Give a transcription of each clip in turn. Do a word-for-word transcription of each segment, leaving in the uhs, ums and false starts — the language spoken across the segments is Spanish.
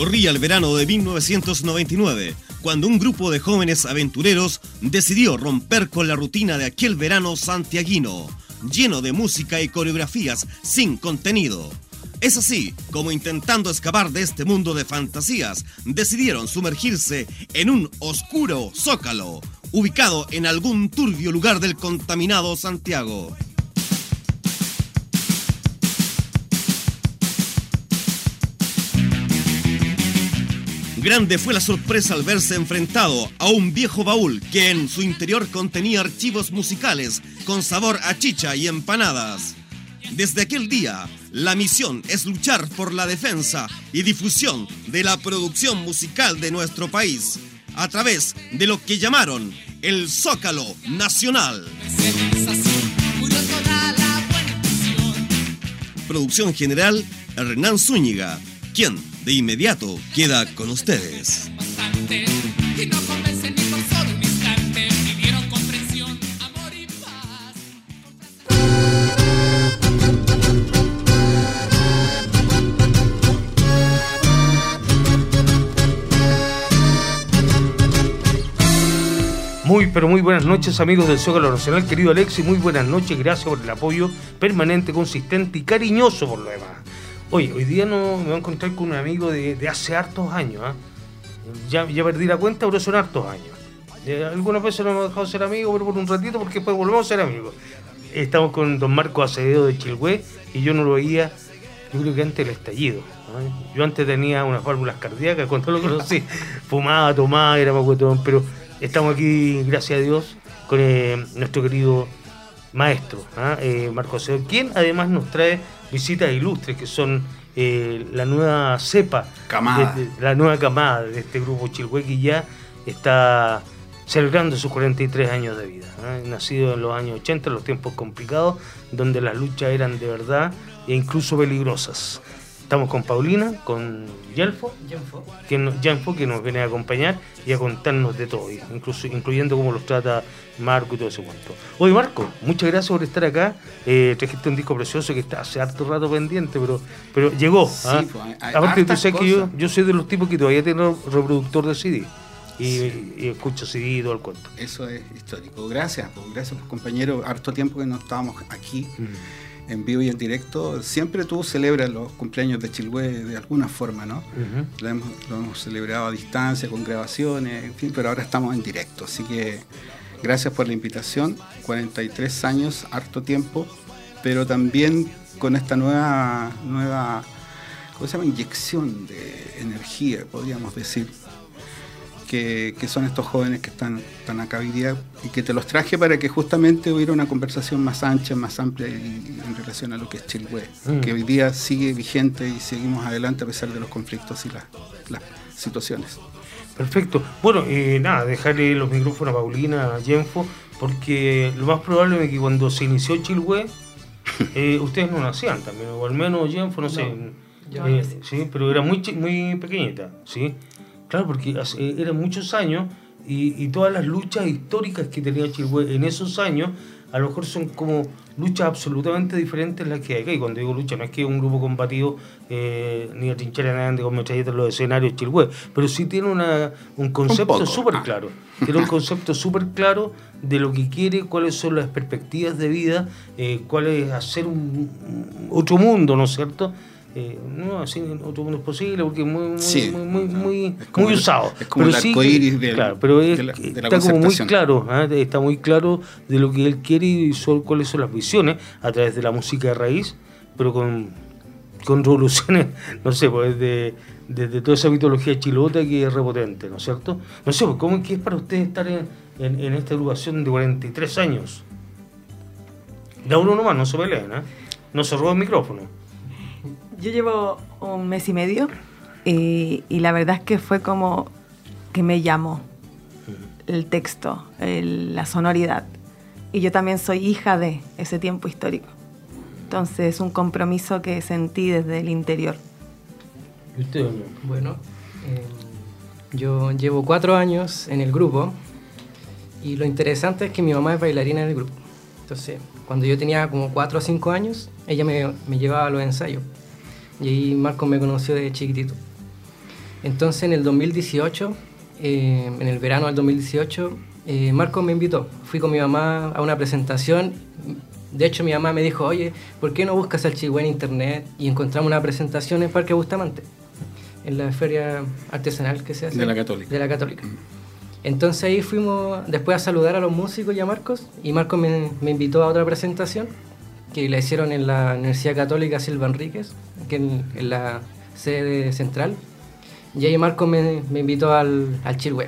Corría el verano de mil novecientos noventa y nueve, cuando un grupo de jóvenes aventureros decidió romper con la rutina de aquel verano santiaguino, lleno de música y coreografías sin contenido. Es así como, intentando escapar de este mundo de fantasías, decidieron sumergirse en un oscuro zócalo, ubicado en algún turbio lugar del contaminado Santiago. Grande fue la sorpresa al verse enfrentado a un viejo baúl que en su interior contenía archivos musicales con sabor a chicha y empanadas. Desde aquel día, la misión es luchar por la defensa y difusión de la producción musical de nuestro país, a través de lo que llamaron el Zócalo Nacional. Producción general, Hernán Zúñiga, quien de inmediato queda con ustedes. Muy, pero muy buenas noches, amigos del Zócalo Nacional. Querido Alexis, muy buenas noches. Gracias por el apoyo permanente, consistente y cariñoso por lo demás. Oye, hoy día no me voy a encontrar con un amigo de, de hace hartos años. ¿eh? Ya, ya perdí la cuenta, pero son hartos años. Eh, algunas veces no hemos dejado ser amigos, pero por un ratito, porque después volvemos a ser amigos. Estamos con don Marco Acevedo de Chilhué, y yo no lo veía, yo creo que antes del estallido. ¿eh? Yo antes tenía unas válvulas cardíacas cuando lo conocí. Fumaba, tomaba, era macuetón, pero estamos aquí, gracias a Dios, con eh, nuestro querido maestro, ¿eh? Eh, Marco Acevedo, quien además nos trae visitas ilustres, que son eh, la nueva cepa, camada. De, de, la nueva camada de este grupo Chilhué, que ya está celebrando sus cuarenta y tres años de vida, ¿eh? Nacido en los años ochenta, en los tiempos complicados, donde las luchas eran de verdad e incluso peligrosas. Estamos con Paulina, con Yelfo, Yenfo. Que, no, Yenfo, que nos viene a acompañar y a contarnos de todo, incluso, incluyendo cómo los trata Marco y todo ese cuento. Oye, Marco, muchas gracias por estar acá. Eh, trajiste un disco precioso que está hace harto rato pendiente, pero, pero llegó. Sí, ¿ah? pues, hay, Aparte, tú sabes cosas. que yo, yo soy de los tipos que todavía tengo reproductor de C D. Y, sí. y escucho C D y todo el cuento. Eso es histórico. Gracias, pues, gracias, pues, compañero. Harto tiempo que no estábamos aquí. Mm. En vivo y en directo. Siempre tú celebras los cumpleaños de Chilhué de alguna forma, ¿no? Uh-huh. Lo hemos, lo hemos celebrado a distancia, con grabaciones, en fin, pero ahora estamos en directo. Así que gracias por la invitación. cuarenta y tres años, harto tiempo, pero también con esta nueva, nueva ¿cómo se llama? Inyección de energía, podríamos decir. Que, que son estos jóvenes que están, están acá hoy día, y que te los traje para que justamente hubiera una conversación más ancha, más amplia y, y en relación a lo que es Chilhué, mm. que hoy día sigue vigente y seguimos adelante a pesar de los conflictos y las, las situaciones. Perfecto. Bueno, eh, nada, dejarle los micrófonos a Paulina, a Yenfo, porque lo más probable es que cuando se inició Chilhué, eh, ustedes no nacían también, o al menos Yenfo, no, no sé, eh, sí, pero era muy, muy pequeñita, ¿sí? Claro, porque hace, eran muchos años y, y todas las luchas históricas que tenía Chilhué en esos años, a lo mejor son como luchas absolutamente diferentes a las que hay acá. Y cuando digo lucha, no es que un grupo combativo eh, ni a trinchera nadie con metralletas en los escenarios Chilhué, pero sí tiene una, un concepto súper claro. Tiene un concepto súper claro de lo que quiere, cuáles son las perspectivas de vida, eh, cuál es hacer un, un otro mundo, ¿no es cierto? Eh, no, así otro mundo es posible porque es muy, muy, sí, muy, muy, muy, muy el, usado. Es como pero el sí, arco iris de, claro, pero es, de la, de la está como muy claro, ¿eh? Está muy claro de lo que él quiere y son, cuáles son las visiones a través de la música de raíz, pero con, con revoluciones, no sé, pues desde, desde toda esa mitología chilota que es repotente, ¿no es cierto? No sé, pues, ¿cómo es que es para ustedes estar en, en, en esta agrupación de cuarenta y tres años? Da uno nomás, no se peleen, ¿eh? No se roba el micrófono. Yo llevo un mes y medio y, y la verdad es que fue como que me llamó el texto, el, la sonoridad. Y yo también soy hija de ese tiempo histórico. Entonces es un compromiso que sentí desde el interior. ¿Y usted? Bueno, eh, yo llevo cuatro años en el grupo y lo interesante es que mi mamá es bailarina en el grupo. Entonces, cuando yo tenía como cuatro o cinco años, ella me, me llevaba a los ensayos. Y ahí Marco me conoció de chiquitito. Entonces en el dos mil dieciocho, eh, en el verano del dos mil dieciocho, eh, Marcos me invitó. Fui con mi mamá a una presentación. De hecho, mi mamá me dijo, oye, ¿por qué no buscas al Chilhue en internet? Y encontramos una presentación en Parque Bustamante, en la feria artesanal que se hace. De la Católica. De la Católica. Entonces ahí fuimos después a saludar a los músicos y a Marcos, y Marcos me, me invitó a otra presentación que la hicieron en la Universidad Católica Silva Enríquez, que en, en la sede central, y ahí Marcos me, me invitó al, al Chilhue.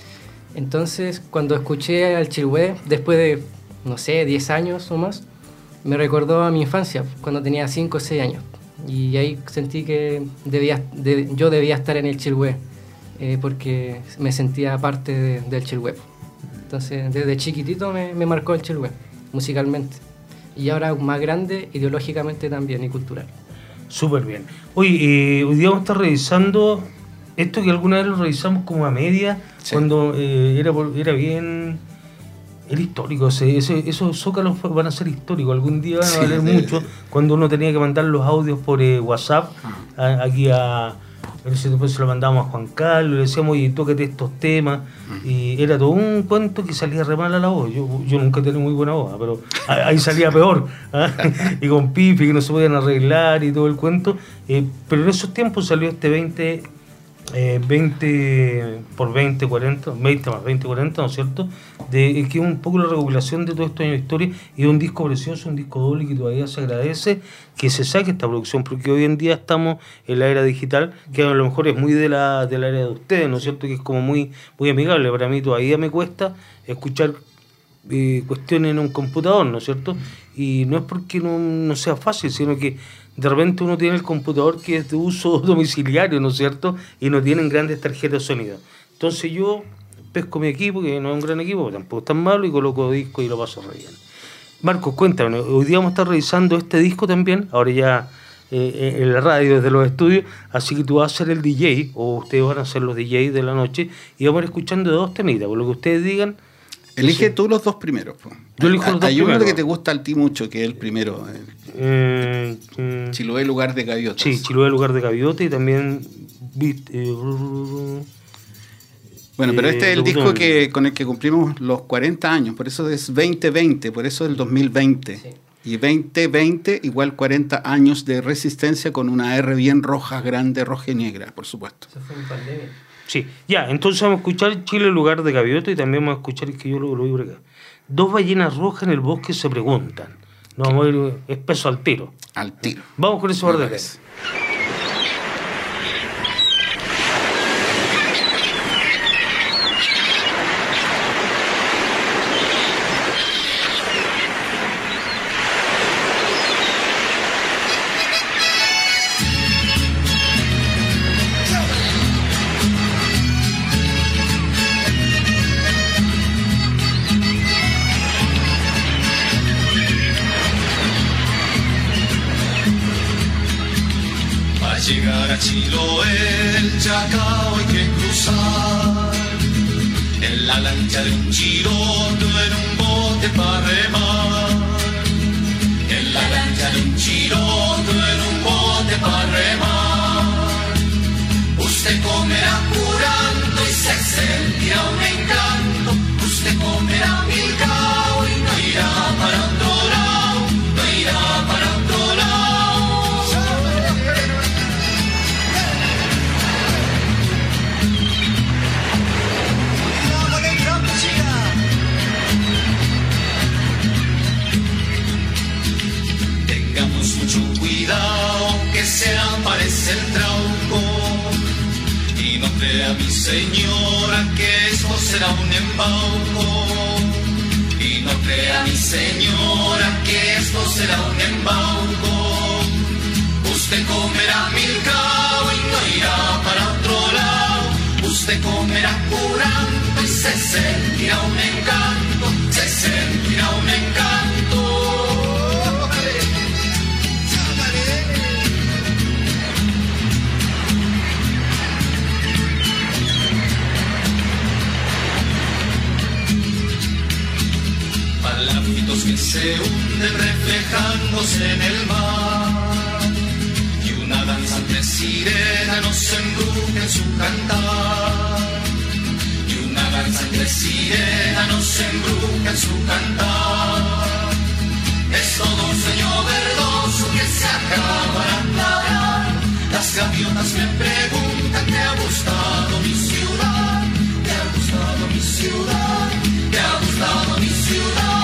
Entonces cuando escuché al Chilhue, después de, no sé, diez años o más, me recordó a mi infancia, cuando tenía cinco o seis años, y ahí sentí que debía, de, yo debía estar en el Chilhue. Eh, porque me sentía parte de, del Chilhue. Entonces, desde chiquitito me, me marcó el Chilhue, musicalmente. Y ahora más grande, ideológicamente también, y cultural. Súper bien. Oye, eh, hoy día vamos a estar revisando esto que alguna vez lo revisamos como a media, sí. cuando eh, era, era bien... Era histórico, ese, ese, esos zócalos van a ser históricos, algún día van a valer sí, mucho, sí. Cuando uno tenía que mandar los audios por eh, WhatsApp, ah. a, aquí a... Después se lo mandábamos a Juan Carlos, le decíamos, oye, tócate estos temas, uh-huh. y era todo un cuento que salía re mal a la voz. Yo, yo nunca he tenido muy buena voz, pero ahí salía peor, ¿eh? Y con pifi que no se podían arreglar y todo el cuento. Eh, pero en esos tiempos salió este veinte, eh, veinte por veinte, cuarenta, veinte más veinte, cuarenta, ¿no es cierto? De, que es un poco la recopilación de todos estos años de historia, y es un disco precioso, un disco doble que todavía se agradece que se saque esta producción, porque hoy en día estamos en la era digital, que a lo mejor es muy de la, de la era de ustedes, ¿no es cierto? Que es como muy, muy amigable. Para mí todavía me cuesta escuchar eh, cuestiones en un computador, ¿no es cierto? Y no es porque no, no sea fácil, sino que de repente uno tiene el computador que es de uso domiciliario, ¿no es cierto? Y no tienen grandes tarjetas de sonido. Entonces yo pesco mi equipo, que no es un gran equipo, tampoco es tan malo, y coloco disco y lo paso re bien. Marcos, cuéntame, hoy día vamos a estar revisando este disco también, ahora ya eh, en la radio desde los estudios, así que tú vas a ser el D J, o ustedes van a ser los D Js de la noche, y vamos a ir escuchando dos temitas, por lo que ustedes digan. Elige sí. tú los dos primeros. Po. Yo elijo los dos Hay primeros. uno que te gusta a ti mucho, que es el primero. El eh, eh, Chilhue Lugar de Gaviotas. Sí, Chilhue Lugar de Gaviotas, y también... Eh, bueno, pero este es el disco que con el que cumplimos los cuarenta años, por eso es veinte veinte, por eso es el dos mil veinte. Sí. Y veinte veinte igual cuarenta años de resistencia, con una R bien roja, grande, roja y negra, por supuesto. Eso fue en pandemia. Sí, ya, entonces vamos a escuchar Chile Lugar de Gaviota, y también vamos a escuchar, que yo lo, lo vi por acá. Dos ballenas rojas en el bosque se preguntan. No, vamos a ir espeso al tiro. Al tiro. Vamos con ese orden. Llegar a Chiloé, el Chacao hay que cruzar, en la lancha de un chiroto, en un bote para remar, en la lancha de un chiroto, en un bote para remar. Usted comerá curando y se sentirá un encanto, usted comerá milcao y no irá para otro lado, no irá para otro lado. Cuidado que se aparece el trauco, y no crea mi señora que esto será un embauco, y no crea mi señora que esto será un embauco. Usted comerá milcao y no irá para otro lado, usted comerá curando y se sentirá un encanto, se sentirá un encanto. Palafitos que se hunden reflejándose en el mar, y una danzante sangre sirena nos embruja en su cantar. Y una gran sangre sirena nos embruja en su cantar. Es todo un sueño verdoso que se acaba de aclarar. Las gaviotas me preguntan: ¿te ha gustado mi ciudad? ¿Te ha gustado mi ciudad? ¿Te ha gustado mi ciudad?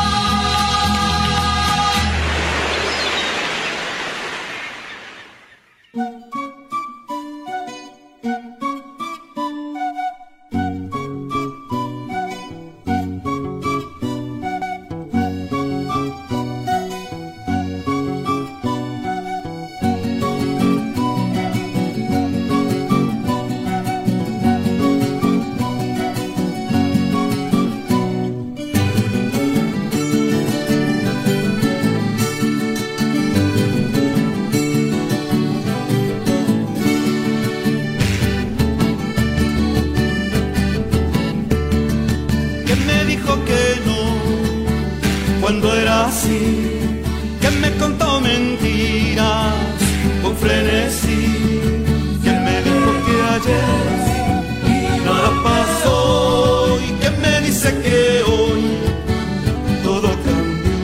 Que me contó mentiras con frenesí, que me dijo que ayer nada pasó y que me dice que hoy todo cambió.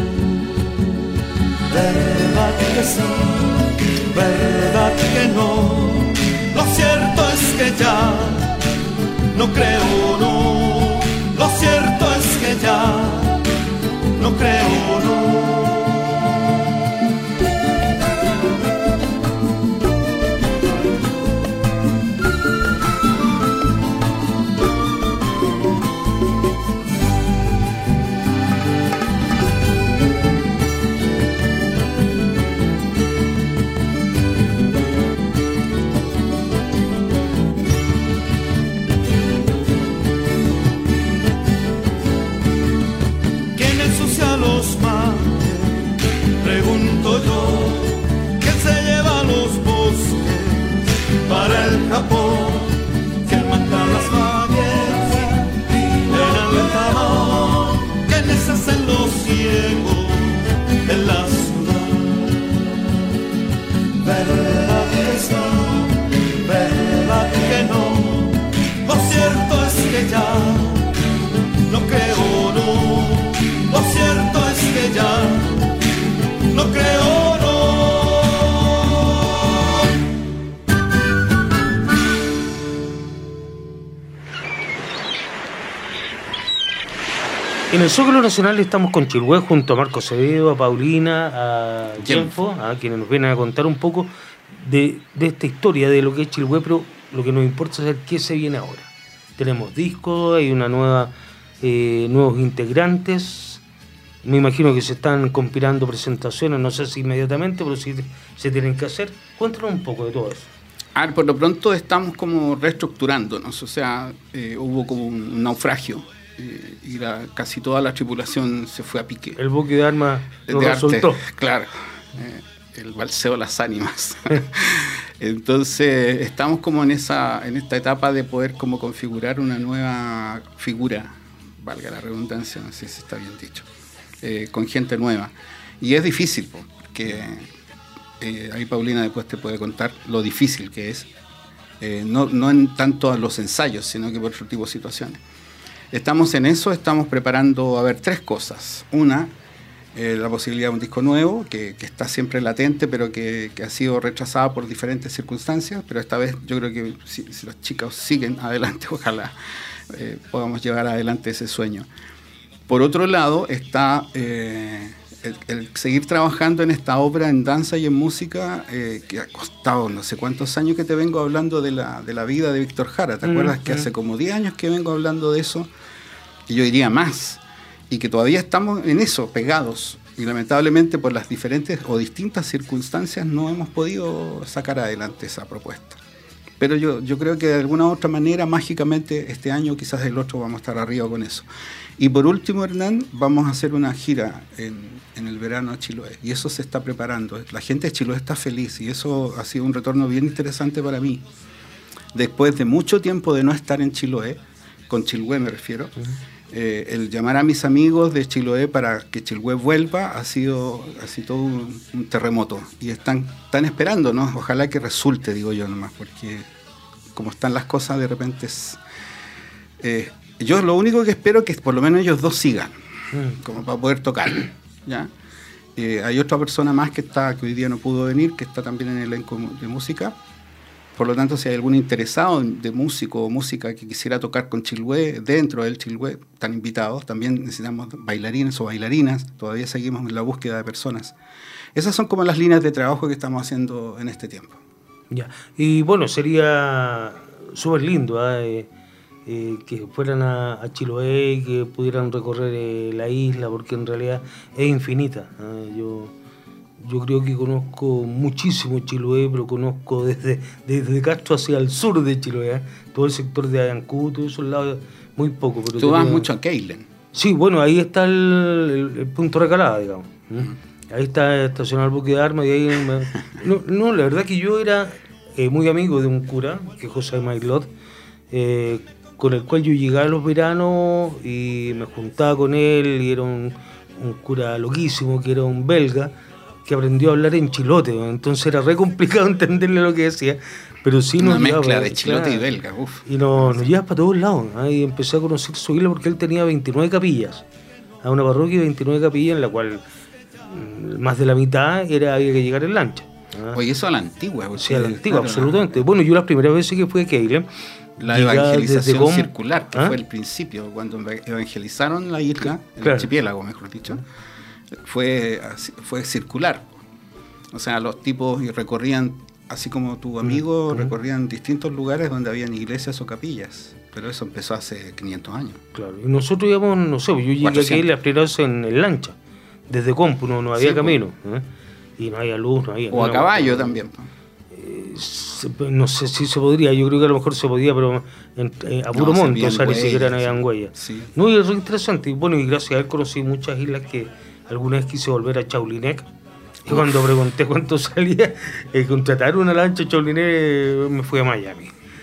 Verdad que sí, verdad que no, lo cierto es que ya no creo, no, lo cierto es que ya no creo, no. En el Zócalo Nacional estamos con Chiloé junto a Marco Acevedo, a Paulina, a Jenfo, a quienes nos vienen a contar un poco de, de esta historia de lo que es Chiloé, pero lo que nos importa es saber qué se viene ahora. Tenemos discos, hay una nueva, eh, nuevos integrantes, me imagino que se están compilando presentaciones, no sé si inmediatamente, pero sí se tienen que hacer. Cuéntanos un poco de todo eso. A ver, por lo pronto estamos como reestructurándonos, o sea, eh, hubo como un naufragio. Y la, casi toda la tripulación se fue a pique. El buque de armas lo resultó. Claro, eh, el balseo de las ánimas. Entonces estamos como en esa en esta etapa de poder como configurar una nueva figura, valga la redundancia, no sé si está bien dicho, eh, con gente nueva. Y es difícil, porque eh, ahí Paulina después te puede contar lo difícil que es, eh, no, no en tanto a los ensayos, sino que por otro tipo de situaciones. Estamos en eso, estamos preparando, a ver, tres cosas. Una, eh, la posibilidad de un disco nuevo, que, que está siempre latente, pero que, que ha sido retrasada por diferentes circunstancias, pero esta vez yo creo que si, si los chicos siguen adelante, ojalá eh, podamos llevar adelante ese sueño. Por otro lado, está eh, el, el seguir trabajando en esta obra en danza y en música, eh, que ha costado no sé cuántos años que te vengo hablando de la, de la vida de Víctor Jara. ¿Te mm, acuerdas mm. que hace como diez años que vengo hablando de eso? Y yo diría más, y que todavía estamos en eso, pegados, y lamentablemente por las diferentes o distintas circunstancias no hemos podido sacar adelante esa propuesta. Pero yo, yo creo que de alguna u otra manera, mágicamente, este año, quizás el otro, vamos a estar arriba con eso. Y por último, Hernán, vamos a hacer una gira en, en el verano a Chiloé, y eso se está preparando. La gente de Chiloé está feliz, y eso ha sido un retorno bien interesante para mí. Después de mucho tiempo de no estar en Chiloé, con Chiloé me refiero, uh-huh. eh, el llamar a mis amigos de Chiloé para que Chilhue vuelva ha sido así todo un, un terremoto. Y están, están esperando, ¿no? Ojalá que resulte, digo yo nomás, porque como están las cosas, de repente es... Eh, yo lo único que espero es que por lo menos ellos dos sigan, mm. como para poder tocar, ¿ya? Eh, hay otra persona más que está que hoy día no pudo venir, que está también en el elenco de música. Por lo tanto, si hay algún interesado de músico o música que quisiera tocar con Chilhue, dentro del Chilhue, están invitados. También necesitamos bailarines o bailarinas. Todavía seguimos en la búsqueda de personas. Esas son como las líneas de trabajo que estamos haciendo en este tiempo. Ya. Y bueno, sería súper lindo ¿eh? Eh, que fueran a, a Chiloé y que pudieran recorrer eh, la isla, porque en realidad es infinita. ¿eh? Yo... Yo creo que conozco muchísimo Chiloé, pero conozco desde, desde Castro hacia el sur de Chiloé, ¿eh? Todo el sector de Ayancú, todos esos lados, muy poco. Pero Tú vas tenía... mucho a Keilen. Sí, bueno, ahí está el, el, el punto de recalada, digamos. ¿Mm? Ahí está estacionado el buque de armas y ahí... Me... No, no, la verdad que yo era eh, muy amigo de un cura, que es José Mailot, eh, con el cual yo llegaba a los veranos y me juntaba con él, y era un, un cura loquísimo, que era un belga, que aprendió a hablar en chilote, entonces era re complicado entenderle lo que decía, pero sí nos una mezcla llevaba, de chilote claro, y belga, uf. Y nos, nos llevaba para todos lados, ¿eh? Y empecé a conocer su isla porque él tenía veintinueve capillas, a una parroquia de veintinueve capillas, en la cual más de la mitad era había que llegar en lancha. ¿eh? Oye, eso a la antigua. Sí, a la antigua, claro, absolutamente. No. Bueno, yo las primeras veces que fui a Keilen, la evangelización Com... circular, que ¿Ah? fue el principio, cuando evangelizaron la isla, el claro. archipiélago, mejor dicho, fue, fue circular. O sea, los tipos recorrían, así como tu amigo, uh-huh. recorrían distintos lugares donde habían iglesias o capillas. Pero eso empezó hace quinientos años. Claro, y nosotros íbamos, no sé, yo llegué cuatrocientos. Aquí las primeras en, en lancha, desde Compu, no, no había sí, camino, ¿eh? Y no había luz, no había... O a caballo no, también. Eh, se, no sé si se podría, yo creo que a lo mejor se podía, pero en, eh, a puro no, monte, o sea, huellas, ni siquiera no habían huellas. Sí. No, y es interesante, y bueno, y gracias a él conocí muchas islas que alguna vez quise volver a Chaulinet. Y cuando pregunté cuánto salía, eh, contratar una lancha Chaulinet, me fui a Miami.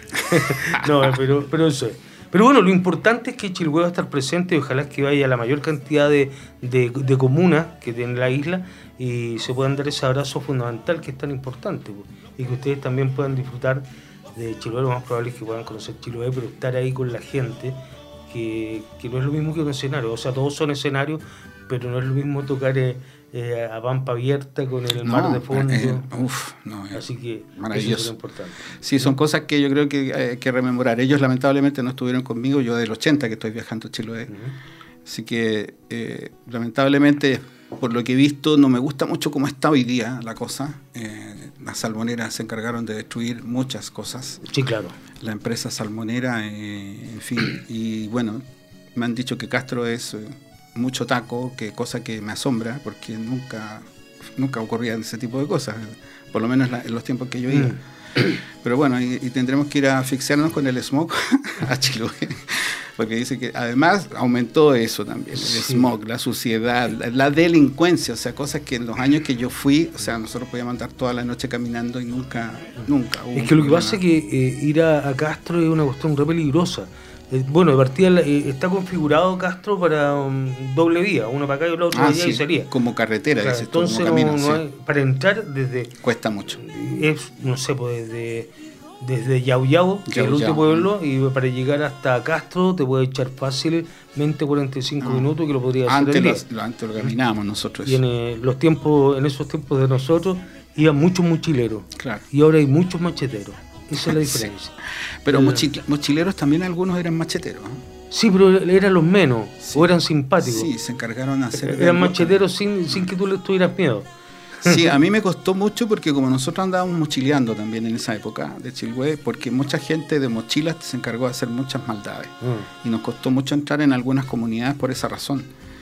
no, pero, pero eso es. Pero bueno, lo importante es que Chilhue va a estar presente y ojalá que vaya la mayor cantidad de, de, de comunas que tiene la isla y se puedan dar ese abrazo fundamental que es tan importante. Pues, y que ustedes también puedan disfrutar de Chilhue. Lo más probable es que puedan conocer Chilhue, pero estar ahí con la gente, que, que no es lo mismo que un escenario. O sea, todos son escenarios, pero no es lo mismo tocar... Eh, Eh, a pampa abierta con el no, mar de fondo. Eh, uf, no, así que maravilloso. eso es importante. Sí, son cosas que yo creo que hay que rememorar. Ellos lamentablemente no estuvieron conmigo, yo del ochenta que estoy viajando a Chiloé. Uh-huh. Así que eh, lamentablemente, por lo que he visto, no me gusta mucho cómo está hoy día la cosa. Eh, las salmoneras se encargaron de destruir muchas cosas. Sí, claro. La empresa salmonera, eh, en fin. Y bueno, me han dicho que Castro es... Eh, mucho taco, que cosa que me asombra porque nunca nunca ocurrían ese tipo de cosas, por lo menos en los tiempos que yo iba. Mm. Pero bueno, y, y tendremos que ir a asfixiarnos con el smog a Chiloé, porque dice que además aumentó eso también, el sí. smog, la suciedad, la, la delincuencia, o sea, cosas que en los años que yo fui, o sea, nosotros podíamos andar toda la noche caminando y nunca, nunca hubo es que lo que pasa es que eh, ir a, a Castro es una cuestión re peligrosa. Bueno, de partida eh, está configurado Castro para um, doble vía, uno para acá y el otro ah, allá sí, y sería. Como carretera, claro, dices entonces tú, como camino, no, no sí. hay, para entrar desde... Cuesta mucho. Es, no sé, pues desde, desde Yau Yau, que es el último pueblo, y para llegar hasta Castro te puede echar fácilmente cuarenta y cinco no. minutos, que lo podría hacer antes el día. Lo, antes lo caminábamos nosotros. Y en, eh, los tiempos, en esos tiempos de nosotros, iban muchos mochileros. Claro. Y ahora hay muchos macheteros. Esa es la diferencia. Sí. Pero mochil- mochileros también algunos eran macheteros, ¿eh? Sí, pero eran los menos, sí. o eran simpáticos. Sí, se encargaron de hacer... Eran macheteros sin, sin que tú le tuvieras miedo. Sí, a mí me costó mucho porque como nosotros andábamos mochileando también en esa época de Chilhue, porque mucha gente de mochilas se encargó de hacer muchas maldades. Mm. Y nos costó mucho entrar en algunas comunidades por esa razón.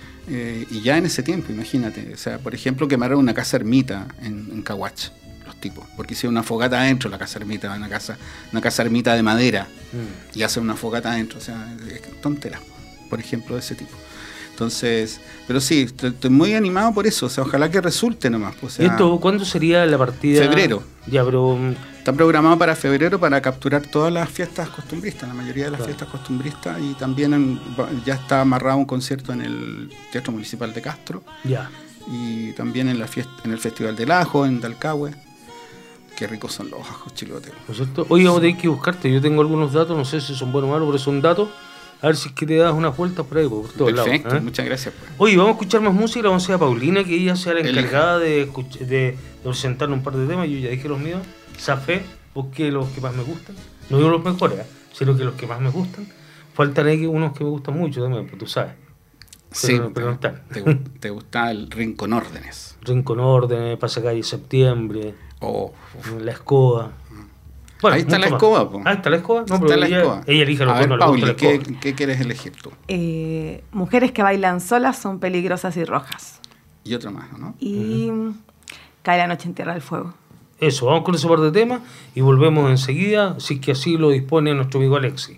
Eh, y ya en ese tiempo, imagínate. O sea, por ejemplo, quemaron una casa ermita en, en Cahuach. Tipo, porque hicieron una fogata adentro la casa ermita, una casa, una casa ermita de madera mm. y hacen una fogata adentro, o sea, es tontera, por ejemplo, de ese tipo. Entonces, pero sí, estoy muy animado por eso, o sea, ojalá que resulte nomás. O sea, ¿esto cuándo sería la partida? Febrero. Ya, pero Está programado para febrero para capturar todas las fiestas costumbristas, la mayoría de las Claro. fiestas costumbristas, y también en- ya está amarrado un concierto en el Teatro Municipal de Castro Ya. y también en la fiesta, en el Festival del Ajo en Dalcahue. Qué ricos son los ajos chilotes. ¿No es cierto? Oye, vamos a tener que buscarte. Yo tengo algunos datos, no sé si son buenos o malos, pero son datos. A ver si es que te das unas vueltas por ahí, por todos lados. Perfecto, ¿eh? muchas gracias. Pues. Oye, vamos a escuchar más música. La vamos a hacer a Paulina, que ella sea la El- encargada de, escuch- de, de presentarnos un par de temas. Yo ya dije los míos. Zafé, busqué los que más me gustan. No digo los mejores, ¿eh? Sino que los que más me gustan. Faltan ahí unos que me gustan mucho también, pues tú sabes. Sí, Pero- pero no están. te, gu- te gusta el Rincón Órdenes. Rincón Orden, Pasacalle Septiembre, Oh, La Escoba. Ahí está mucho la más. escoba, po. Ah, está la escoba. No, está pero la ella, escoba. ella elige los A dos, ver, no le gusta Pauli, la ¿qué, escoba. ¿qué quieres elegir tú? Eh, mujeres que bailan solas son peligrosas y rojas. Y otro más, ¿no? Y Cae la noche en Tierra del Fuego. Eso, vamos con ese par de temas y volvemos enseguida, si es que así lo dispone nuestro amigo Alexi.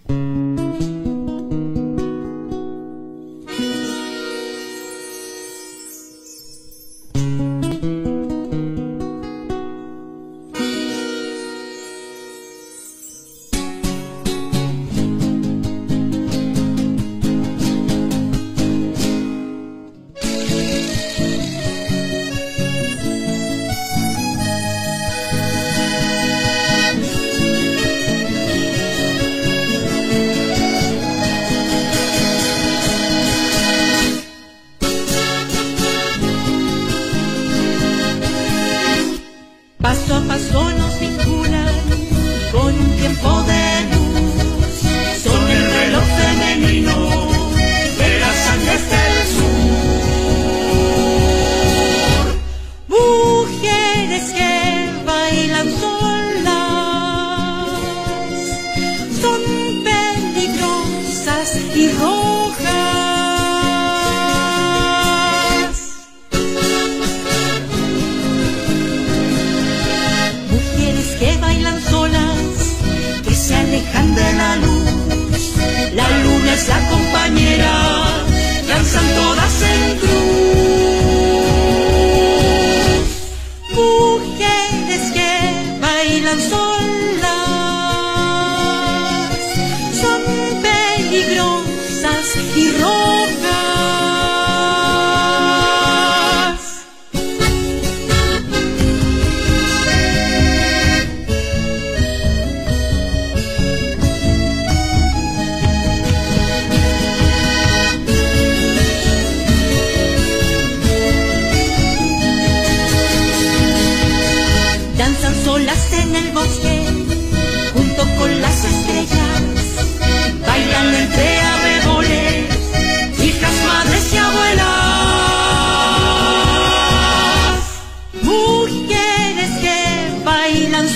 Paso a paso nos vinculan con un tiempo de luz. Son el reloj femenino de las Andes del sur. Mujeres que bailan solas son peligrosas y rojas. Mujeres que bailan solas, que se alejan de la luz. La luna es la compañera, danzan todas en cruz. Mujeres que bailan solas, son peligrosas y rojas. Danzan solas en el bosque, junto con las estrellas. Bailan entre arreboles, hijas, madres y abuelas. Mujeres que bailan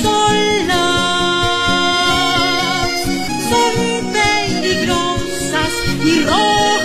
solas, son peligrosas y rojas.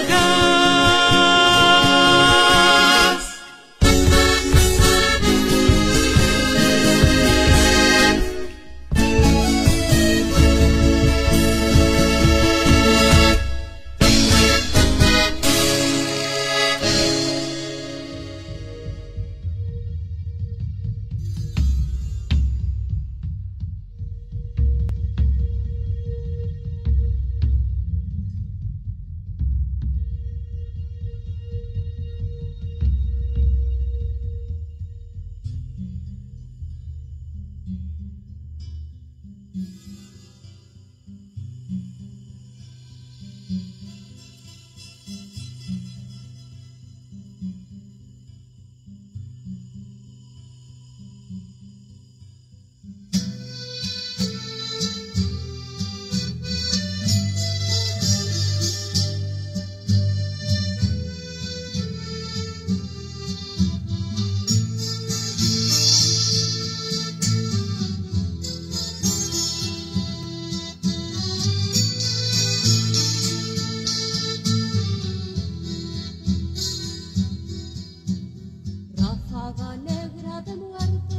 Ráfaga negra de muerte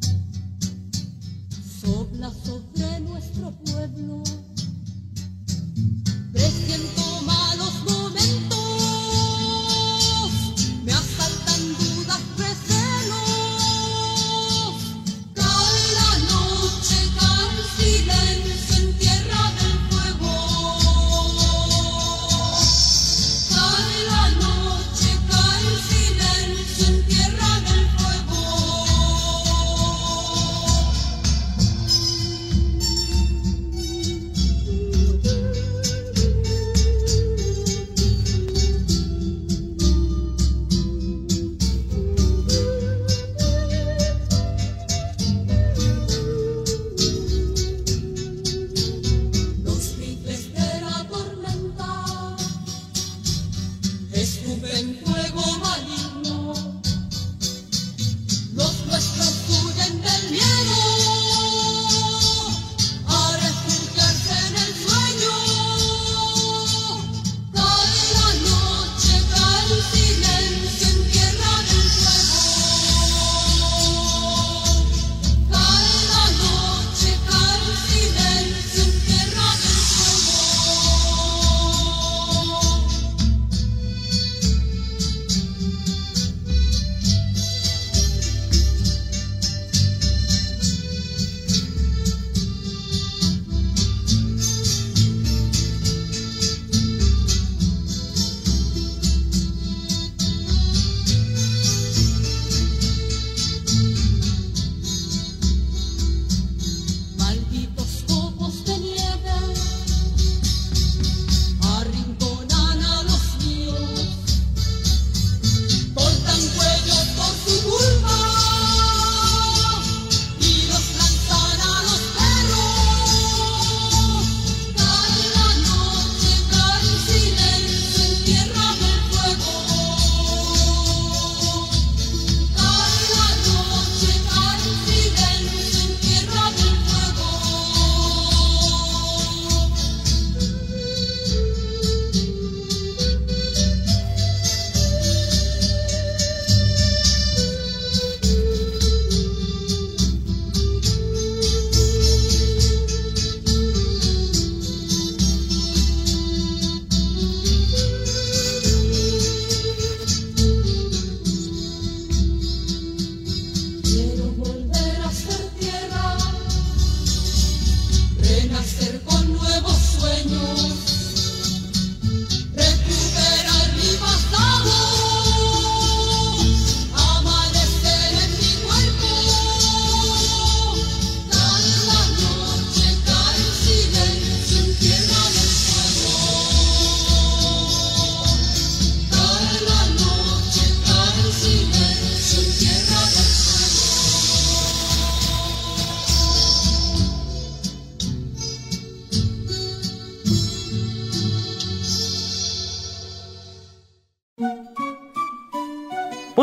sopla sobre nuestro pueblo. Presiento malos momentos, me asaltan dudas, recelos. Cae la noche,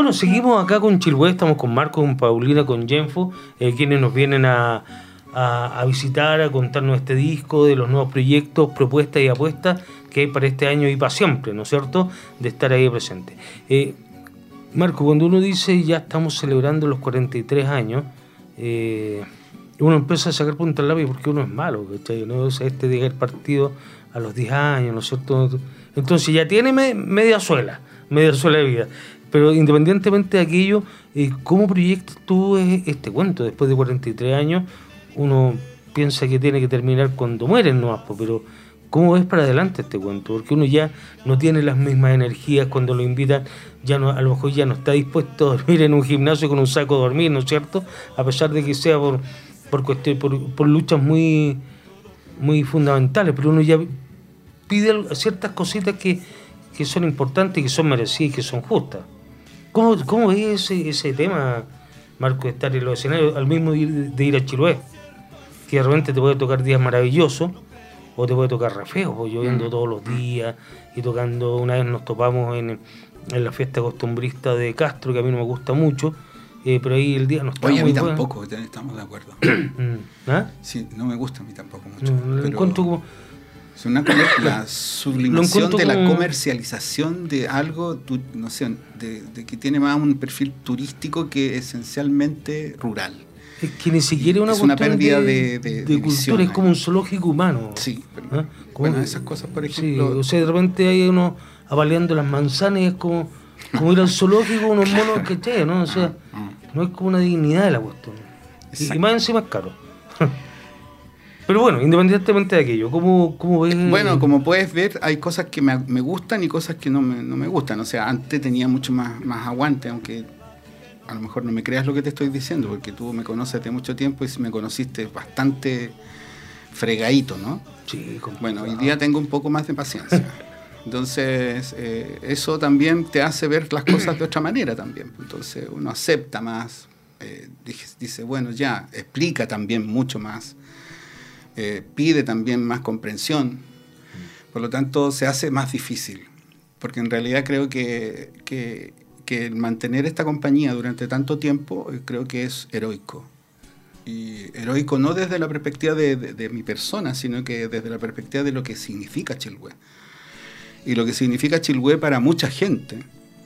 Bueno, seguimos acá con Chilhue, estamos con Marco, con Paulina, con Yenfo, eh, quienes nos vienen a, a, a visitar, a contarnos este disco, de los nuevos proyectos, propuestas y apuestas que hay para este año y para siempre, ¿no es cierto?, de estar ahí presente. Eh, Marco, cuando uno dice ya estamos celebrando los cuarenta y tres años, eh, uno empieza a sacar punta al lápiz porque uno es malo, ¿cachai? ¿No? O sea, este de el partido a los diez años, ¿no es cierto? Entonces ya tiene me, media suela, media suela de vida. Pero independientemente de aquello, eh, ¿cómo proyectas tú este cuento? Después de cuarenta y tres años, uno piensa que tiene que terminar cuando mueren, ¿no? Pero ¿cómo ves para adelante este cuento? Porque uno ya no tiene las mismas energías cuando lo invitan, ya no, a lo mejor ya no está dispuesto a dormir en un gimnasio con un saco de dormir, ¿no es cierto? A pesar de que sea por, por, cuestión, por, por luchas muy, muy fundamentales, pero uno ya pide ciertas cositas que, que son importantes, que son merecidas y que son justas. ¿Cómo, cómo es ese, ese tema, Marco, de estar en los escenarios, al mismo de ir, de ir a Chilhue? Que de repente te puede tocar días maravillosos, o te puede tocar re feo, pues, lloviendo mm. todos los días, y tocando, una vez nos topamos en, en la fiesta costumbrista de Castro, que a mí no me gusta mucho, eh, pero ahí el día no está Oye, muy a mí bueno. tampoco, estamos de acuerdo. ¿Ah? Sí, no me gusta a mí tampoco mucho. No, lo encuentro como... Es una la sublimación de la como... comercialización de algo, tu, no sé, de, de que tiene más un perfil turístico que esencialmente rural. Es que ni siquiera una es una cuestión pérdida de, de, de, de cultura, es como un zoológico humano. Sí, pero, ¿Ah? bueno, esas cosas, por ejemplo... Sí, o sea, de repente hay uno apaleando las manzanas y es como, como ir al zoológico, unos monos que che, ¿no? O sea, no es como una dignidad de la cuestión. Y, y más encima es caro. Pero bueno, independientemente de aquello, ¿cómo, cómo ves? Bueno, como puedes ver, hay cosas que me, me gustan y cosas que no me, no me gustan. O sea, antes tenía mucho más, más aguante, aunque a lo mejor no me creas lo que te estoy diciendo, porque tú me conoces hace mucho tiempo y me conociste bastante fregadito, ¿no? Sí, complicado. Bueno, hoy día tengo un poco más de paciencia. Entonces, eh, eso también te hace ver las cosas de otra manera también. Entonces, uno acepta más, eh, dice, bueno, ya, explica también mucho más. Eh, pide también más comprensión, por lo tanto se hace más difícil, porque en realidad creo que, que, que el mantener esta compañía durante tanto tiempo eh, creo que es heroico, y heroico no desde la perspectiva de, de, de mi persona, sino que desde la perspectiva de lo que significa Chilhue, y lo que significa Chilhue para mucha gente.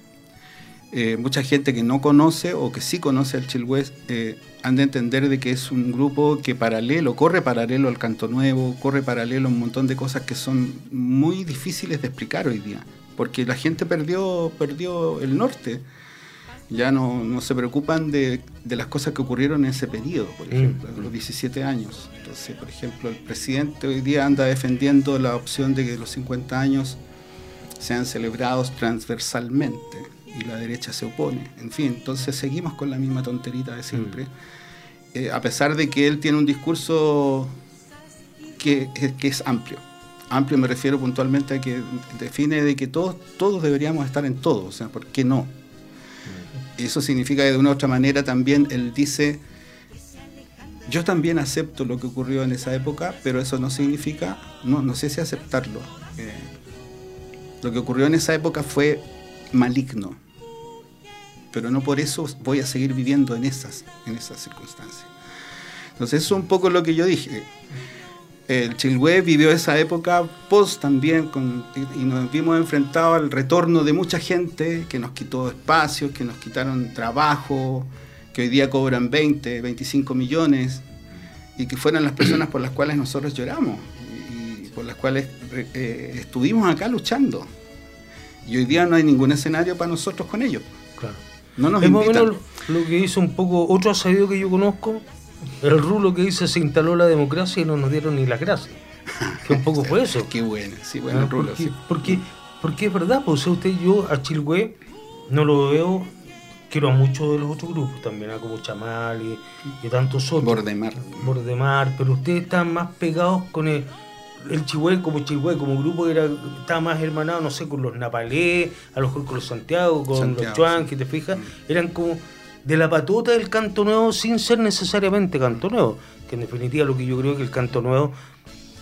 Eh, mucha gente que no conoce o que sí conoce al Chilhue eh, han de entender de que es un grupo que paralelo, corre paralelo al Canto Nuevo, corre paralelo a un montón de cosas que son muy difíciles de explicar hoy día, porque la gente perdió, perdió el norte, ya no, no se preocupan de, de las cosas que ocurrieron en ese periodo, por ejemplo, mm. los diecisiete años. Entonces, por ejemplo, el presidente hoy día anda defendiendo la opción de que los cincuenta años sean celebrados transversalmente, y la derecha se opone. En fin, entonces seguimos con la misma tonterita de siempre. Mm. Eh, a pesar de que él tiene un discurso que, que es amplio. Amplio me refiero puntualmente a que define de que todos, todos deberíamos estar en todo. O sea, ¿por qué no? Mm. Eso significa que de una u otra manera también él dice, yo también acepto lo que ocurrió en esa época, pero eso no significa, no, no sé si aceptarlo. Eh, lo que ocurrió en esa época fue maligno, pero no por eso voy a seguir viviendo en esas, en esas circunstancias. Entonces eso es un poco lo que yo dije. El Chilhue vivió esa época post también con, y nos vimos enfrentados al retorno de mucha gente que nos quitó espacios, que nos quitaron trabajo, que hoy día cobran veinte, veinticinco millones, y que fueron las personas por las cuales nosotros lloramos y, y por las cuales eh, estuvimos acá luchando. Y hoy día no hay ningún escenario para nosotros con ellos. Claro. No nos es invitan. más o menos lo que hizo un poco otro asabido que yo conozco, el rulo que dice se instaló la democracia y no nos dieron ni las gracias. Que un poco fue eso. Qué bueno, sí, bueno, el rulo. Porque, Sí. porque, porque es verdad, pues, o sea, usted, yo a Chilhue no lo veo, quiero a muchos de los otros grupos también, a como Chamal y, y tantos otros. Bordemar. Bordemar, pero ustedes están más pegados con el. El Chilhue como Chilhue, como grupo, era, estaba más hermanado, no sé, con los Napalés, a lo mejor con los Santiago, con Santiago, los Chuan, sí. ¿Te fijas? Mm. Eran como de la patota del Canto Nuevo sin ser necesariamente Canto Nuevo, que en definitiva lo que yo creo que el Canto Nuevo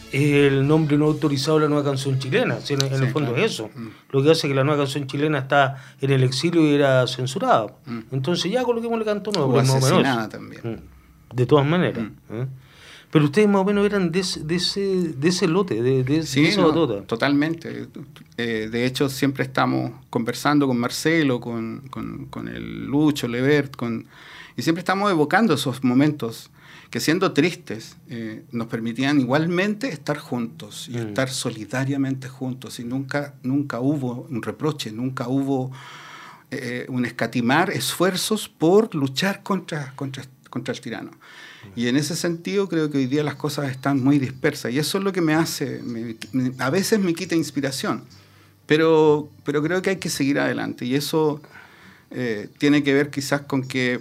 el nombre no autorizado de la nueva canción chilena. Si en, en sí, el fondo claro. es eso. Mm. Lo que hace que la nueva canción chilena está en el exilio y era censurada. Mm. Entonces ya coloquemos el canto nuevo. O asesinada también. De todas maneras. Mm. ¿eh? Pero ustedes más o menos eran de ese, de ese, de ese lote, de, de, sí, de esa no, batota. Totalmente. Eh, de hecho, siempre estamos conversando con Marcelo, con, con, con el Lucho, Levert, con, y siempre estamos evocando esos momentos que, siendo tristes, eh, nos permitían igualmente estar juntos y mm. estar solidariamente juntos. Y nunca, nunca hubo un reproche, nunca hubo eh, un escatimar esfuerzos por luchar contra, contra, contra el tirano. Y en ese sentido creo que hoy día las cosas están muy dispersas y eso es lo que me hace, me, me, a veces me quita inspiración, pero, pero creo que hay que seguir adelante y eso eh, tiene que ver quizás con que,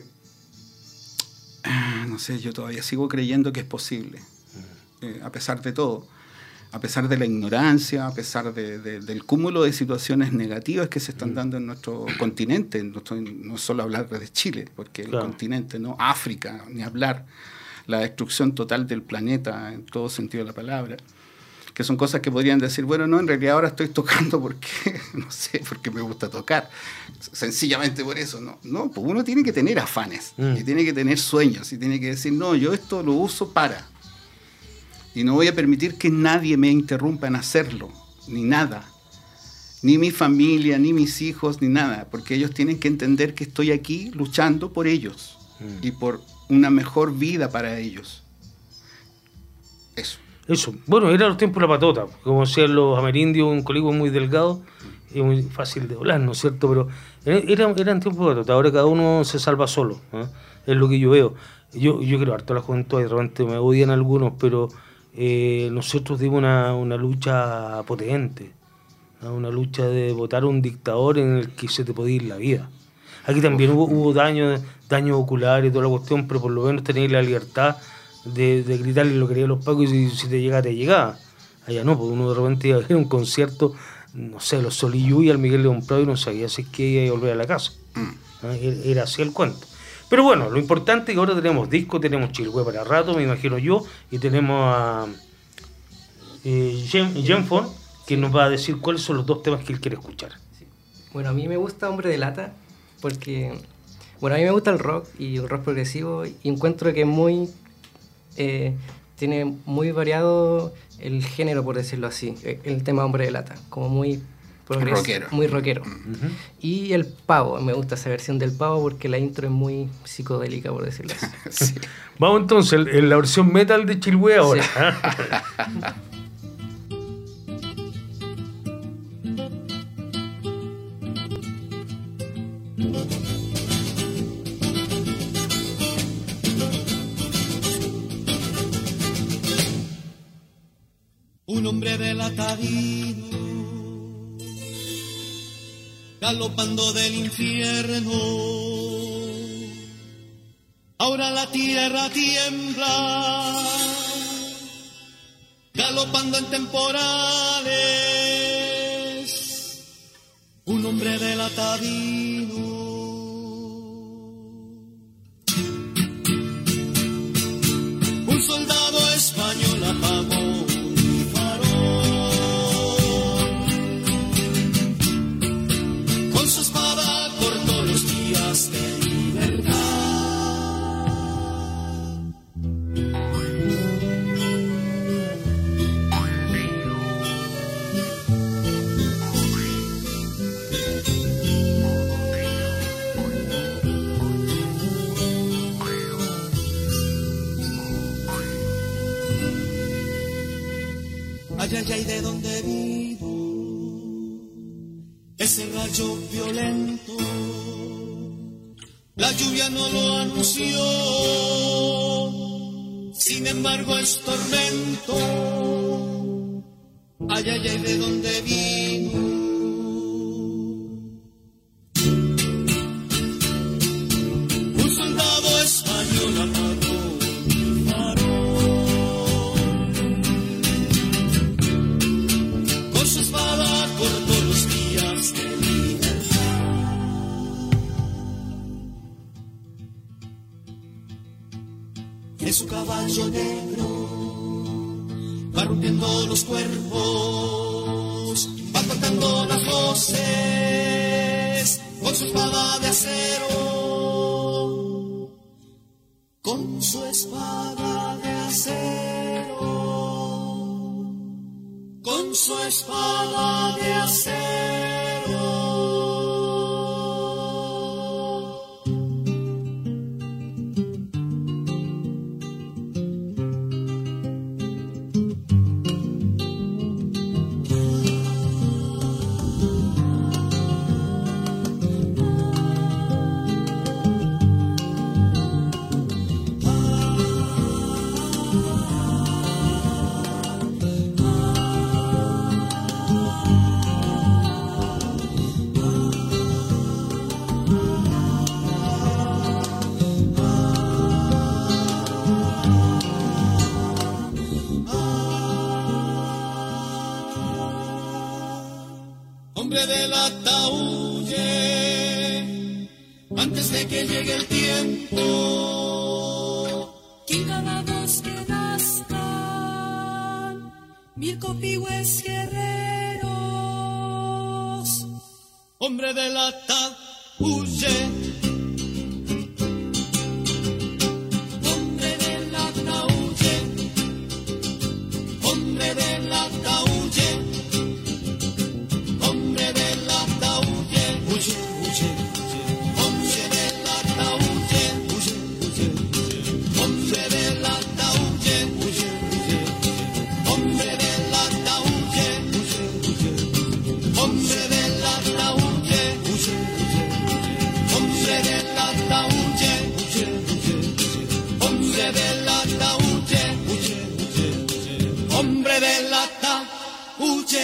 no sé, yo todavía sigo creyendo que es posible, eh, a pesar de todo, a pesar de la ignorancia, a pesar de, de, del cúmulo de situaciones negativas que se están dando en nuestro continente, no, no solo hablar de Chile, porque el claro. continente, no África, ni hablar, la destrucción total del planeta en todo sentido de la palabra, que son cosas que podrían decir, bueno, no, en realidad ahora estoy tocando porque, no sé, porque me gusta tocar, sencillamente por eso, no, no, pues uno tiene que tener afanes, mm. y tiene que tener sueños, y tiene que decir, no, yo esto lo uso para, y no voy a permitir que nadie me interrumpa en hacerlo, ni nada, ni mi familia, ni mis hijos, ni nada, porque ellos tienen que entender que estoy aquí luchando por ellos, mm. y por una mejor vida para ellos. Eso. Eso. Bueno, era los tiempos de la patota. Como decían los amerindios, un coligüe muy delgado y muy fácil de volar, ¿no es cierto? Pero eran, eran tiempos de patota. Ahora cada uno se salva solo, ¿eh? Es lo que yo veo. Yo, yo creo harto la juventud, y de repente me odian algunos, pero eh, nosotros dimos una, una lucha potente, ¿no? Una lucha de votar a un dictador en el que se te podía ir la vida. Aquí también hubo, hubo daño, daño ocular y toda la cuestión, pero por lo menos tenéis la libertad de, de gritarle lo que querían los pacos y si, si te llegaba, te llegaba. Allá no, porque uno de repente iba a ver un concierto, no sé, los Soliyuy al Miguel León Prado y no sabía si es que iba a volver a la casa. ¿No? Era así el cuento. Pero bueno, lo importante es que ahora tenemos disco, tenemos Chilhue para rato, me imagino yo, y tenemos a eh, Jenfon, que nos va a decir cuáles son los dos temas que él quiere escuchar. Sí. Bueno, a mí me gusta Hombre de Lata, porque, bueno, a mí me gusta el rock y el rock progresivo y encuentro que es muy, eh, tiene muy variado el género, por decirlo así, el tema Hombre de Lata, como muy progresivo, rockero. Muy rockero. Uh-huh. Y el Pavo, me gusta esa versión del Pavo porque la intro es muy psicodélica, por decirlo así. Sí. Vamos entonces, en la versión metal de Chilhue ahora. Sí. Un hombre de lata vino, galopando del infierno. Ahora la tierra tiembla, galopando en temporales. Un hombre de lata vino. Un soldado español apagó de libertad. Ay, ay, ay, de donde vivo, ese rayo violento. La lluvia no lo anunció, sin embargo es tormento. Ay, ay, ay, de dónde vino. Un soldado español apagó mi farol. Con su espada cortó los días de libertad. En su caballo negro va rompiendo los cuerpos, va cortando las voces con su espada de acero, con su espada de acero, con su espada de acero. Hombre de lata, huye antes de que llegue el tiempo. Que cada dos que nazcan mil copihue guerreros. Hombre de lata, huye. Hombre de lata, huye. Hombre de lata, huye. Hombre de lata, huye. Huye, huye, huye. Hombre de lata, huye. Huye, huye, huye. Hombre de lata, huye. Huye, huye, huye. Hombre de lata, huye. Huye, huye, huye. Hombre de lata, huye. Huye, huye, huye. Hombre de lata, huye. Huye, huye, huye. Hombre de lata, huye. Huye, huye, huye. Hombre de lata, huye.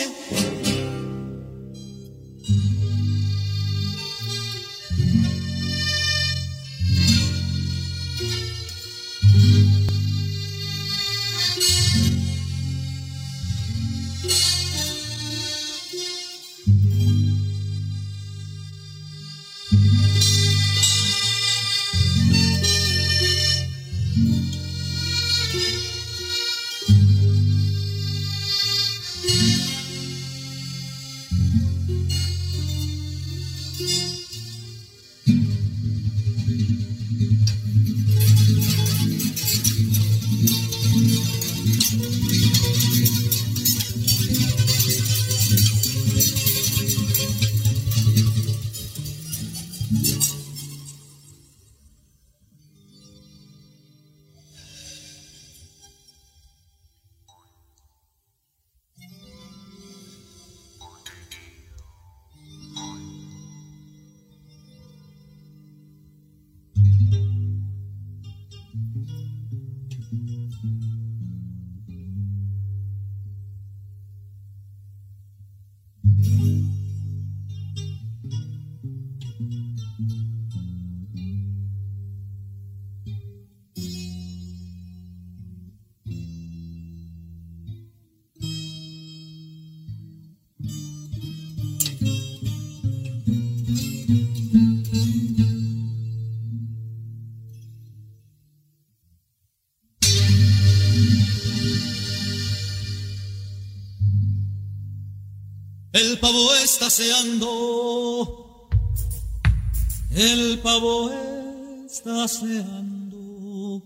El pavo está aseando, el pavo está aseando,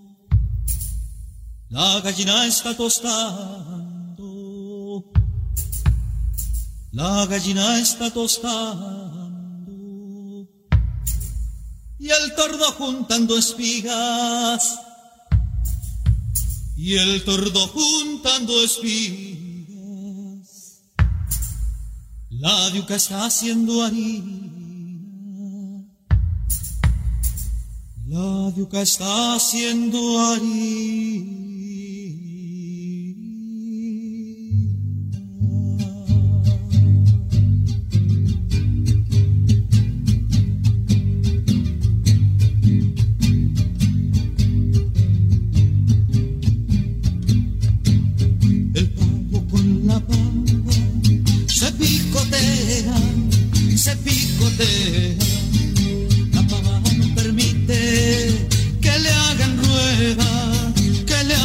la gallina está tostando, la gallina está tostando, y el tordo juntando espigas, y el tordo juntando espigas. La diuca está haciendo harina, la diuca está haciendo harina. El pavo con la pava se picotean, se picotean. La pava no permite que le hagan rueda, que le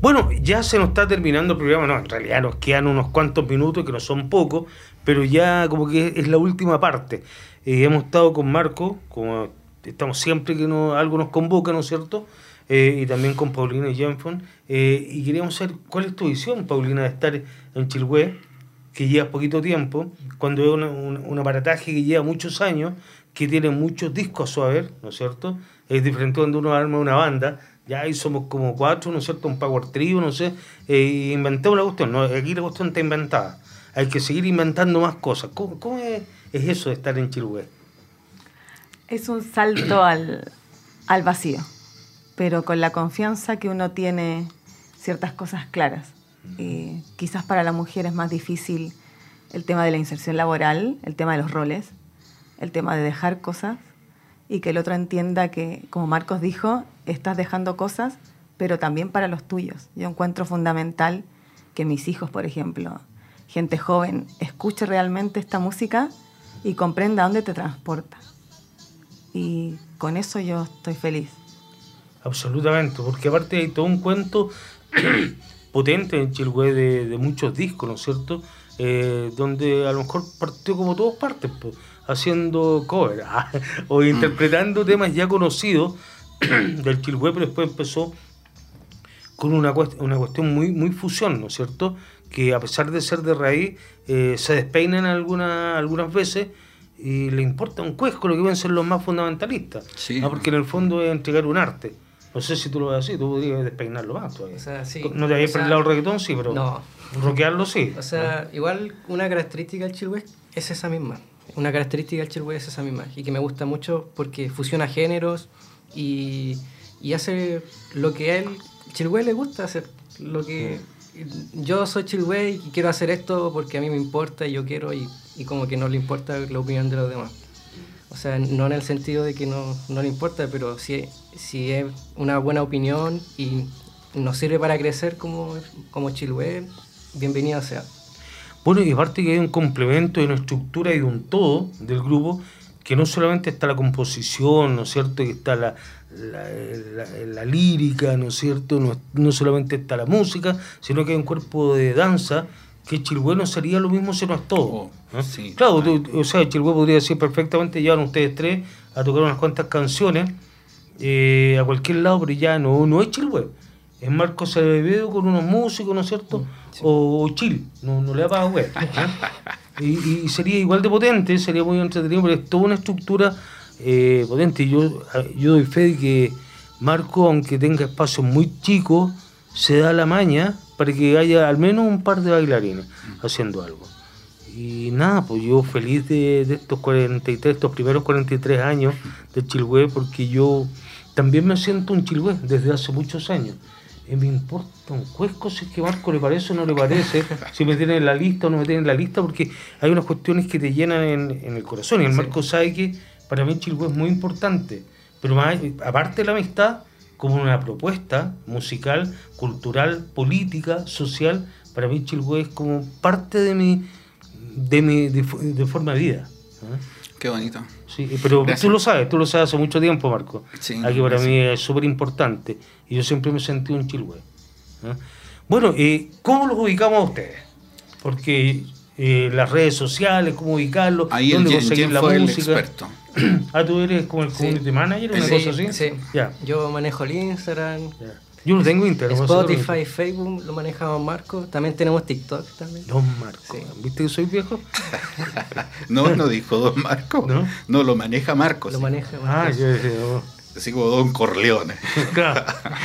Bueno, ya se nos está terminando el programa, no, en realidad nos quedan unos cuantos minutos, que no son pocos, pero ya como que es la última parte. Eh, hemos estado con Marco, como estamos siempre que no, algo nos convoca, ¿no es cierto? Eh, y también con Paulina y Jenfon, eh, y queríamos saber cuál es tu visión, Paulina, de estar en Chiloé, que lleva poquito tiempo, cuando es una, un, un aparataje que lleva muchos años, que tiene muchos discos a su haber, ¿no es cierto? Es diferente cuando uno arma una banda, ya ahí somos como cuatro, ¿no es cierto? Un power trio, no sé, eh, inventamos la cuestión, ¿no? Aquí la cuestión está inventada, hay que seguir inventando más cosas. ¿Cómo, cómo es, es eso de estar en Chiloé? Es un salto al, al vacío, pero con la confianza que uno tiene ciertas cosas claras. Eh, quizás para la mujer es más difícil el tema de la inserción laboral, el tema de los roles, el tema de dejar cosas y que el otro entienda que, como Marcos dijo, estás dejando cosas, pero también para los tuyos. Yo encuentro fundamental que mis hijos, por ejemplo, gente joven, escuche realmente esta música y comprenda dónde te transporta. Y con eso yo estoy feliz. Absolutamente, porque aparte hay todo un cuento potente en Chiloé de, de muchos discos, ¿no es cierto? Eh, donde a lo mejor partió como todos partes, pues, haciendo cover o interpretando mm. temas ya conocidos del Chiloé, pero después empezó con una, cuest- una cuestión muy, muy fusión, ¿no es cierto? Que a pesar de ser de raíz, eh, se despeinan alguna, algunas veces y le importa un cuesco lo que pueden ser los más fundamentalistas, sí. ¿no? Porque en el fondo es entregar un arte. No sé si tú lo ves así, tú podrías despeinarlo más todavía. O sea, sí. No te habías por el lado del reggaetón, sí, pero no. rockearlo sí. O sea, ¿no? Igual una característica del Chiloé es esa misma. Una característica del Chiloé es esa misma. Y que me gusta mucho porque fusiona géneros y, y hace lo que a él, Chiloé le gusta hacer. Lo que yo soy Chiloé y quiero hacer esto porque a mí me importa y yo quiero y, y como que no le importa la opinión de los demás. O sea, no en el sentido de que no, no le importa, pero si, si es una buena opinión y nos sirve para crecer como, como Chiloé, bienvenida sea. Bueno, y aparte que hay un complemento y una estructura y de un todo del grupo, que no solamente está la composición, ¿no es cierto?, que está la, la, la, la lírica, ¿no es cierto?, no, no solamente está la música, sino que hay un cuerpo de danza que Chiloé no sería lo mismo si no es todo. ¿no? Sí, claro, tú, o sea, Chiloé podría decir perfectamente, llevan ustedes tres a tocar unas cuantas canciones eh, a cualquier lado, pero ya no, no es Chiloé. Es Marcos Acevedo con unos músicos, ¿no es cierto? Sí. O, o Chil, no, no le da para web. ¿eh? y, y sería igual de potente, sería muy entretenido, pero es toda una estructura eh, potente. Y yo, yo doy fe de que Marco, aunque tenga espacios muy chicos, se da la maña para que haya al menos un par de bailarines haciendo algo. Y nada, pues yo feliz de, de estos cuarenta y tres, estos primeros cuarenta y tres años de Chiloé, porque yo también me siento un Chiloé desde hace muchos años. Y me importa un cuesco si es que Marco le parece o no le parece, si me tiene en la lista o no me tiene en la lista, porque hay unas cuestiones que te llenan en, en el corazón. Y el sí. Marco sabe que para mí Chiloé es muy importante, pero más, aparte de la amistad, como una propuesta musical, cultural, política, social, para mí Chiloé es como parte de mi de mi de, de forma de vida. ¿eh? Qué bonito. Sí, pero gracias. Tú lo sabes, tú lo sabes hace mucho tiempo, Marco. Sí, Aquí para gracias. mí es súper importante y yo siempre me sentí un Chiloé. ¿eh? Bueno, eh, ¿cómo los ubicamos a ustedes? Porque eh, las redes sociales, cómo ubicarlos, ahí dónde el conseguir Jen la fue música. El experto. Ah, tú eres como el community sí. manager, una sí, cosa así. Sí, ya. Yo manejo el Instagram. Ya. Yo no tengo Instagram. Spotify, Facebook lo manejamos Marco. También tenemos TikTok también. Don Marco. Sí. ¿Viste que soy viejo? No, no dijo Don Marco. No, no lo maneja Marco. Lo sí. maneja Marco. Ah, yo decía, oh. Así como Don Corleone. Claro.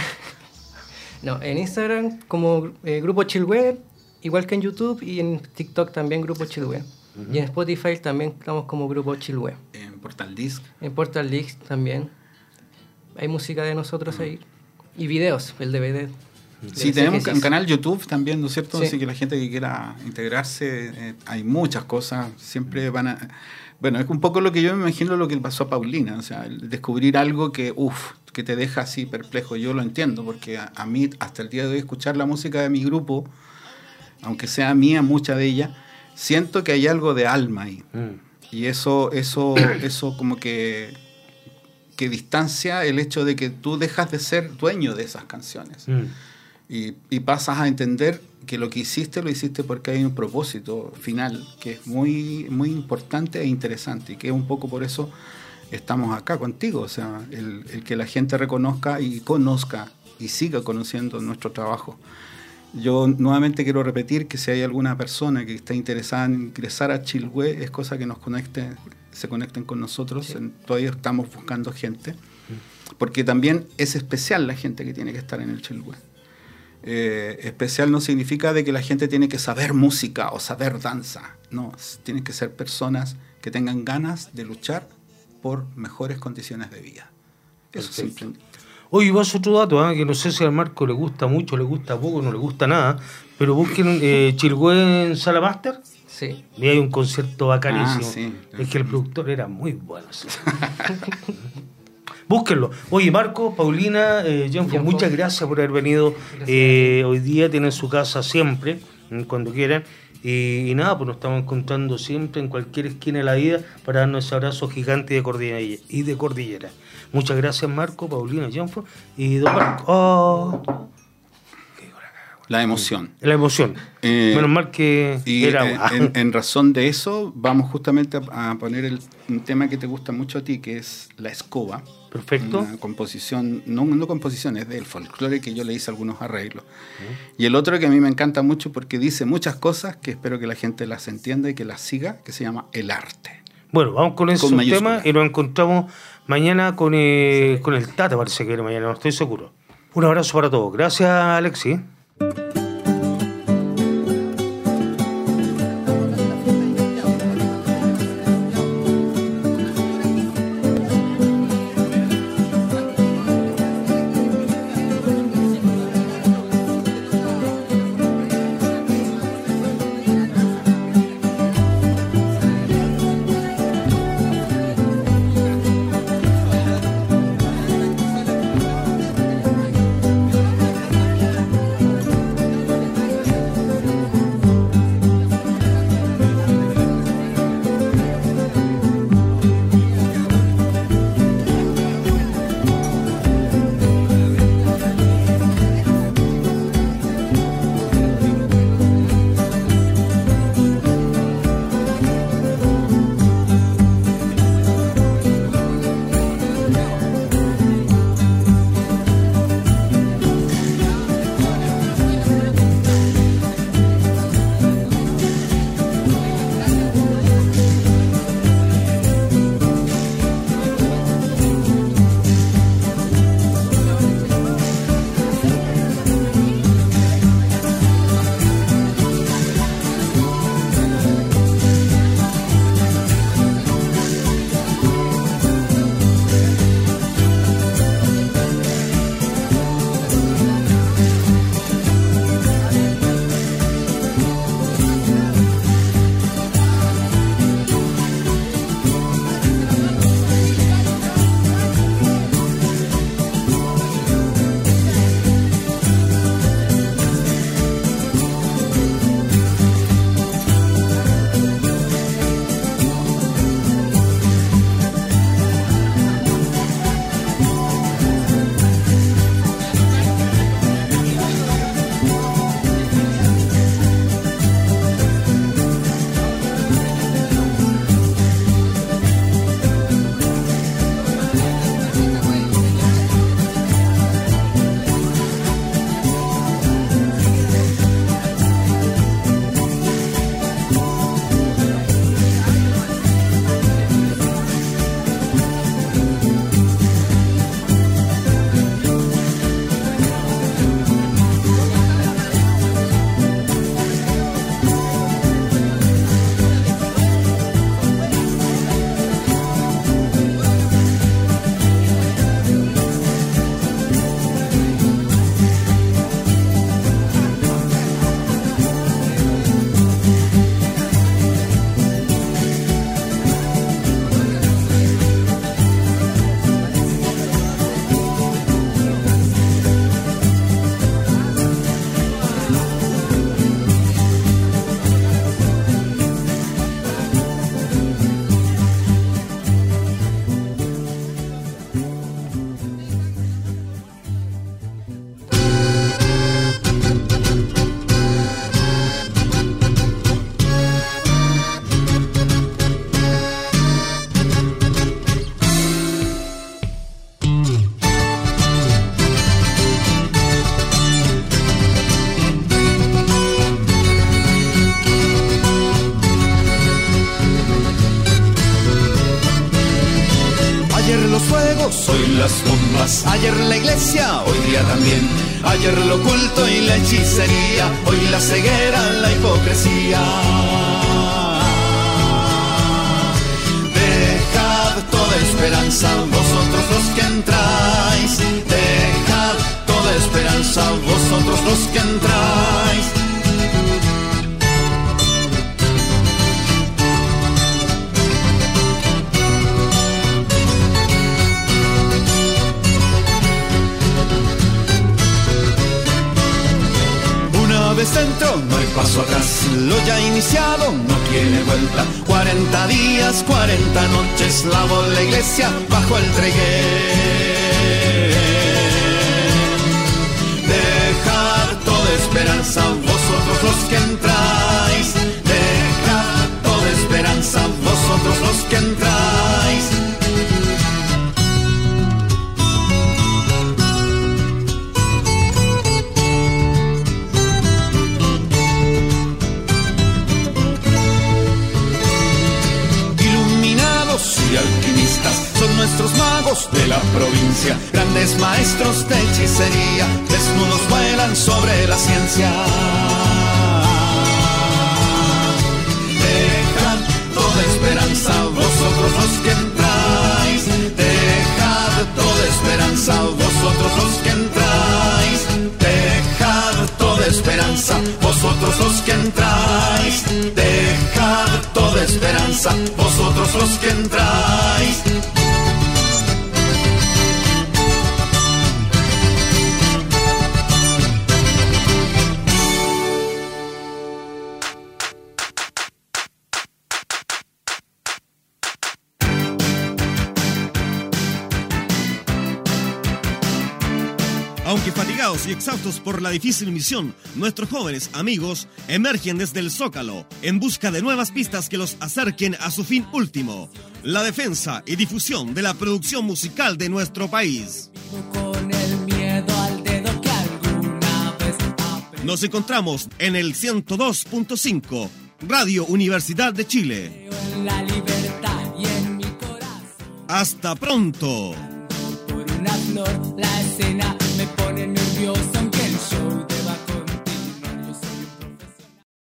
No, en Instagram como eh, Grupo Chiloé, igual que en YouTube, y en TikTok también Grupo Chiloé. Uh-huh. Y en Spotify también estamos como Grupo Chiloé. En Portal Disc. En Portal Disc también. Hay música de nosotros uh-huh. ahí. Y videos, el D V D. Sí, tenemos un canal YouTube también, ¿no es cierto? Sí. Así que la gente que quiera integrarse, eh, hay muchas cosas, siempre van a... Bueno, es un poco lo que yo me imagino lo que le pasó a Paulina, o sea, el descubrir algo que, uff, que te deja así perplejo. Yo lo entiendo, porque a, a mí, hasta el día de hoy, escuchar la música de mi grupo, aunque sea mía, mucha de ella, siento que hay algo de alma ahí. Mm. Y eso, eso, eso como que... que distancia el hecho de que tú dejas de ser dueño de esas canciones. Mm. Y, y pasas a entender que lo que hiciste, lo hiciste porque hay un propósito final que es muy, muy importante e interesante, y que es un poco por eso estamos acá contigo. O sea, el, el que la gente reconozca y conozca y siga conociendo nuestro trabajo. Yo nuevamente quiero repetir que si hay alguna persona que está interesada en ingresar a Chilhue, es cosa que nos conecte, se conecten con nosotros. Sí. En, todavía estamos buscando gente, porque también es especial la gente que tiene que estar en el Chilhue. Eh, especial no significa de que la gente tiene que saber música o saber danza. No, tienen que ser personas que tengan ganas de luchar por mejores condiciones de vida. Eso simplemente. Oye, vas otro dato, ¿eh? Que no sé si al Marco le gusta mucho, le gusta poco, no le gusta nada, pero busquen eh, Chilhue en Sala Master. Sí. Y hay un concierto bacanísimo. Ah, sí. Es que el productor era muy bueno. Búsquenlo. Oye, Marco, Paulina, eh, Jenfo, muchas gracias por haber venido eh, hoy día. Tienen su casa siempre, cuando quieran. Y, y nada, pues nos estamos encontrando siempre en cualquier esquina de la vida para darnos ese abrazo gigante de cordillera y de cordillera. Muchas gracias, Marco, Paulina, Jenfo y don Marco. Oh. La emoción. La emoción. Eh, Menos mal que y era agua. En, en razón de eso, vamos justamente a, a poner el, un tema que te gusta mucho a ti, que es La Escoba. Perfecto. Una composición, no, no composición, es del folclore que yo le hice algunos arreglos. Uh-huh. Y el otro que a mí me encanta mucho porque dice muchas cosas que espero que la gente las entienda y que las siga, que se llama El Arte. Bueno, vamos con esos temas y nos encontramos mañana con, eh, con el Tata, parece que era mañana, no estoy seguro. Un abrazo para todos. Gracias, Alexis. los fuegos, hoy las bombas. Ayer la iglesia, hoy día también. Ayer lo oculto y la hechicería, hoy la ceguera, la hipocresía. Dejad toda esperanza, vosotros los que entráis. Dejad toda esperanza, vosotros los que entráis. Una vez dentro, no hay paso atrás. Lo ya iniciado no tiene vuelta. Cuarenta días, cuarenta noches, lavó la iglesia bajo el tregué. Dejad toda esperanza, vosotros los que entráis. Dejad toda esperanza, vosotros los que entráis. Y alquimistas son nuestros magos de la provincia, grandes maestros de hechicería, desnudos vuelan sobre la ciencia. Dejad toda esperanza, vosotros los que entráis. Dejad toda esperanza, vosotros los que entráis. Dejad toda esperanza, vosotros los que entráis. Dejad toda esperanza, vosotros los que entráis. Aunque fatigados y exhaustos por la difícil misión, nuestros jóvenes amigos emergen desde el Zócalo en busca de nuevas pistas que los acerquen a su fin último, la defensa y difusión de la producción musical de nuestro país. Nos encontramos en el ciento dos punto cinco, Radio Universidad de Chile. Hasta pronto. Por una flor, la escena me pone nervioso.